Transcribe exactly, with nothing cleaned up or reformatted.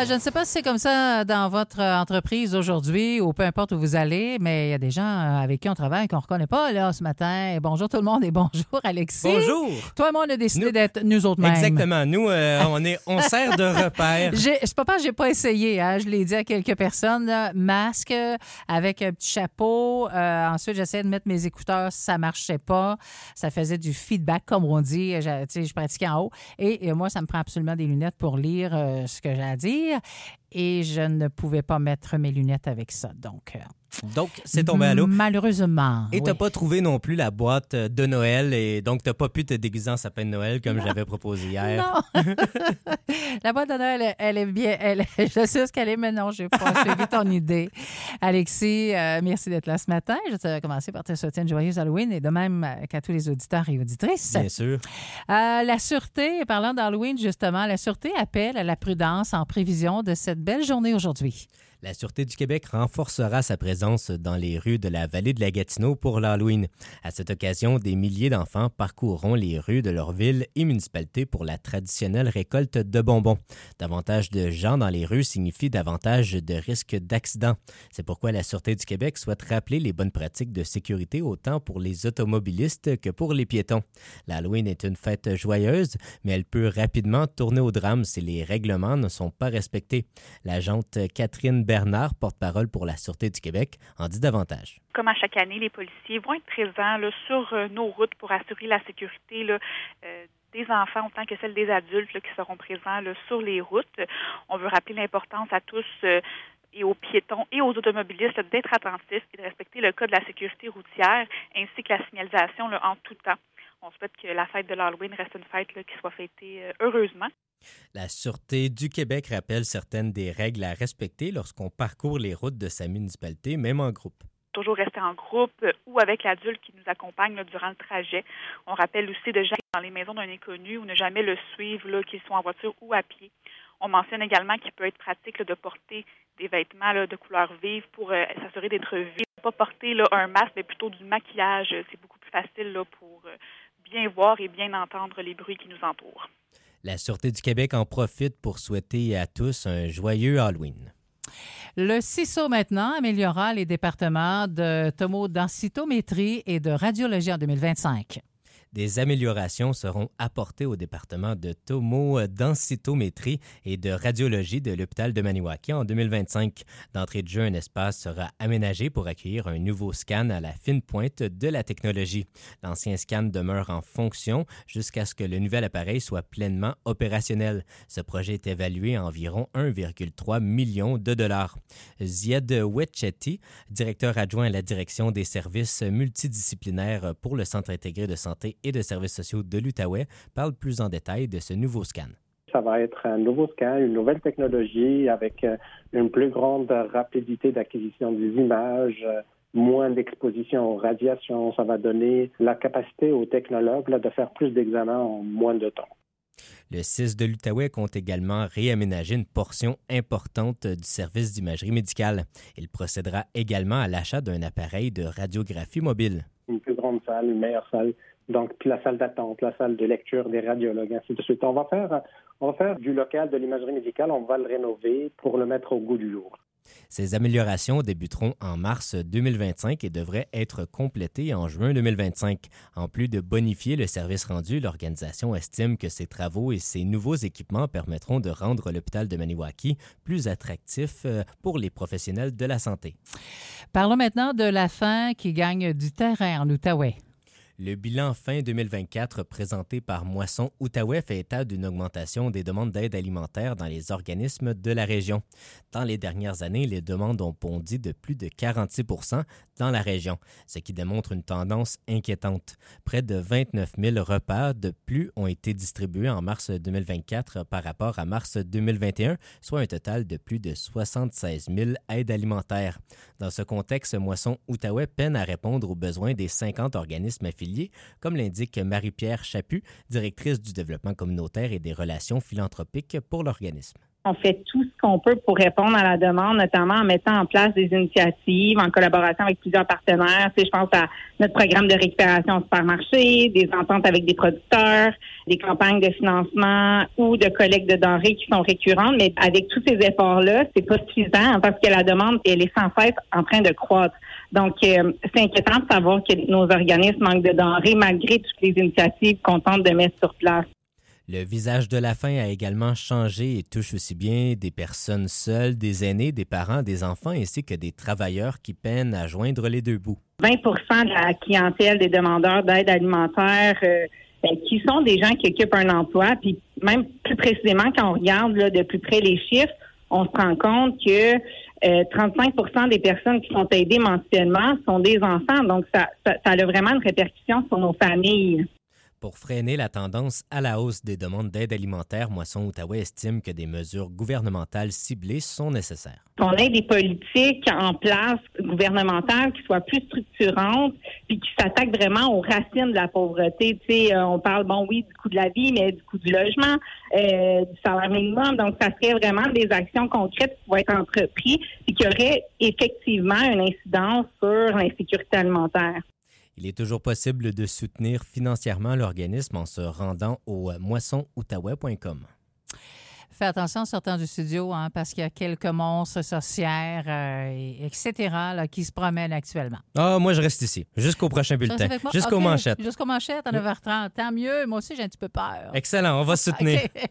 je ne sais pas si c'est comme ça dans votre entreprise aujourd'hui ou peu importe où vous allez, mais il y a des gens avec qui on travaille qu'on ne reconnaît pas là ce matin. Bonjour tout le monde et bonjour Alexis. Bonjour. Toi et moi, on a décidé Nous- d'être nous autres mêmes. Exactement. Nous, euh, on, est, on sert de repère. J'ai, c'est pas parce que j'ai pas essayé, hein. Je l'ai dit à quelques personnes, là, masque euh, avec un petit chapeau. Euh, ensuite, j'essayais de mettre mes écouteurs, ça marchait pas. Ça faisait du feedback, comme on dit. Je, tu sais, je pratiquais en haut. Et, et moi, ça me prend absolument des lunettes pour lire euh, ce que j'ai à dire. Et je ne pouvais pas mettre mes lunettes avec ça. Donc, euh, Donc, c'est tombé à l'eau. malheureusement. Et oui. t'as pas trouvé non plus la boîte de Noël et donc t'as pas pu te déguiser en sapin de Noël comme Non. j'avais proposé hier. Non. La boîte de Noël, elle, elle est bien. Elle, je sais ce qu'elle est, mais non, je n'ai pas suivi ton idée. Alexis, euh, merci d'être là ce matin. Je vais commencer par te souhaiter une joyeuse Halloween et de même qu'à tous les auditeurs et auditrices. Bien sûr. Euh, la Sûreté, parlant d'Halloween, justement, la Sûreté appelle à la prudence en prévision de cette belle journée aujourd'hui. La Sûreté du Québec renforcera sa présence dans les rues de la vallée de la Gatineau pour l'Halloween. À cette occasion, des milliers d'enfants parcourront les rues de leur ville et municipalité pour la traditionnelle récolte de bonbons. Davantage de gens dans les rues signifie davantage de risques d'accidents. C'est pourquoi la Sûreté du Québec souhaite rappeler les bonnes pratiques de sécurité autant pour les automobilistes que pour les piétons. L'Halloween est une fête joyeuse, mais elle peut rapidement tourner au drame si les règlements ne sont pas respectés. L'agente Catherine Bernard, porte-parole pour la Sûreté du Québec, en dit davantage. Comme à chaque année, les policiers vont être présents là, sur euh, nos routes pour assurer la sécurité là, euh, des enfants autant que celle des adultes là, qui seront présents là, sur les routes. On veut rappeler l'importance à tous euh, et aux piétons et aux automobilistes là, d'être attentifs et de respecter le code de la sécurité routière ainsi que la signalisation là, en tout temps. On souhaite que la fête de l'Halloween reste une fête là, qui soit fêtée euh, heureusement. La Sûreté du Québec rappelle certaines des règles à respecter lorsqu'on parcourt les routes de sa municipalité, même en groupe. Toujours rester en groupe ou avec l'adulte qui nous accompagne là, durant le trajet. On rappelle aussi de jamais dans les maisons d'un inconnu ou ne jamais le suivre, là, qu'il soit en voiture ou à pied. On mentionne également qu'il peut être pratique là, de porter des vêtements là, de couleur vive pour euh, s'assurer d'être vu. Pas porter là, un masque, mais plutôt du maquillage. C'est beaucoup plus facile là, pour euh, bien voir et bien entendre les bruits qui nous entourent. La Sûreté du Québec en profite pour souhaiter à tous un joyeux Halloween. Le C I S O, maintenant, améliorera les départements de tomodensitométrie et de radiologie en deux mille vingt-cinq. Des améliorations seront apportées au département de tomodensitométrie et de radiologie de l'hôpital de Maniwaki en deux mille vingt-cinq. D'entrée de jeu, un espace sera aménagé pour accueillir un nouveau scan à la fine pointe de la technologie. L'ancien scan demeure en fonction jusqu'à ce que le nouvel appareil soit pleinement opérationnel. Ce projet est évalué à environ un virgule trois million de dollars. Ziad Wetchetti, directeur adjoint à la direction des services multidisciplinaires pour le Centre intégré de santé et de services sociaux de l'Outaouais, parle plus en détail de ce nouveau scan. Ça va être un nouveau scan, une nouvelle technologie avec une plus grande rapidité d'acquisition des images, moins d'exposition aux radiations. Ça va donner la capacité aux technologues là, de faire plus d'examens en moins de temps. Le C I S de l'Outaouais compte également réaménager une portion importante du service d'imagerie médicale. Il procédera également à l'achat d'un appareil de radiographie mobile. Une plus grande salle, une meilleure salle. Donc, puis la salle d'attente, la salle de lecture des radiologues, ainsi de suite. On va faire, on va faire du local de l'imagerie médicale, on va le rénover pour le mettre au goût du jour. Ces améliorations débuteront en mars deux mille vingt-cinq et devraient être complétées en juin deux mille vingt-cinq. En plus de bonifier le service rendu, l'organisation estime que ces travaux et ces nouveaux équipements permettront de rendre l'hôpital de Maniwaki plus attractif pour les professionnels de la santé. Parlons maintenant de la faim qui gagne du terrain en Outaouais. Le bilan fin deux mille vingt-quatre présenté par Moisson Outaouais fait état d'une augmentation des demandes d'aide alimentaire dans les organismes de la région. Dans les dernières années, les demandes ont bondi de plus de quarante-six pour cent dans la région, ce qui démontre une tendance inquiétante. Près de vingt-neuf mille repas de plus ont été distribués en mars deux mille vingt-quatre par rapport à mars deux mille vingt et un, soit un total de plus de soixante-seize mille aides alimentaires. Dans ce contexte, Moisson Outaouais peine à répondre aux besoins des cinquante organismes affiliés, comme l'indique Marie-Pierre Chaput, directrice du développement communautaire et des relations philanthropiques pour l'organisme. On fait tout ce qu'on peut pour répondre à la demande, notamment en mettant en place des initiatives en collaboration avec plusieurs partenaires. Tu sais, je pense à notre programme de récupération au supermarché, des ententes avec des producteurs, des campagnes de financement ou de collecte de denrées qui sont récurrentes. Mais avec tous ces efforts-là, c'est pas suffisant parce que la demande, elle est sans cesse en train de croître. Donc, euh, c'est inquiétant de savoir que nos organismes manquent de denrées malgré toutes les initiatives qu'on tente de mettre sur place. Le visage de la faim a également changé et touche aussi bien des personnes seules, des aînés, des parents, des enfants, ainsi que des travailleurs qui peinent à joindre les deux bouts. vingt pour cent de la clientèle des demandeurs d'aide alimentaire euh, ben, qui sont des gens qui occupent un emploi, puis même plus précisément, quand on regarde là, de plus près les chiffres, on se rend compte que euh, trente-cinq pour cent des personnes qui sont aidées mensuellement sont des enfants. Donc, ça, ça, ça a vraiment une répercussion sur nos familles. Pour freiner la tendance à la hausse des demandes d'aide alimentaire, Moisson Outaouais estime que des mesures gouvernementales ciblées sont nécessaires. On ait des politiques en place gouvernementales qui soient plus structurantes puis qui s'attaquent vraiment aux racines de la pauvreté. Tu sais, euh, on parle, bon, oui, du coût de la vie, mais du coût du logement, euh, du salaire minimum. Donc, ça serait vraiment des actions concrètes qui vont être entreprises et qui auraient effectivement une incidence sur l'insécurité alimentaire. Il est toujours possible de soutenir financièrement l'organisme en se rendant au moisson outaouais point com. Fais attention en sortant du studio, hein, parce qu'il y a quelques monstres sorcières, euh, et, etc., là, qui se promènent actuellement. Ah, moi, je reste ici, jusqu'au prochain bulletin, jusqu'aux okay. manchettes. Jusqu'aux manchettes à neuf heures trente. Tant mieux, moi aussi, j'ai un petit peu peur. Excellent, on va se soutenir. Okay.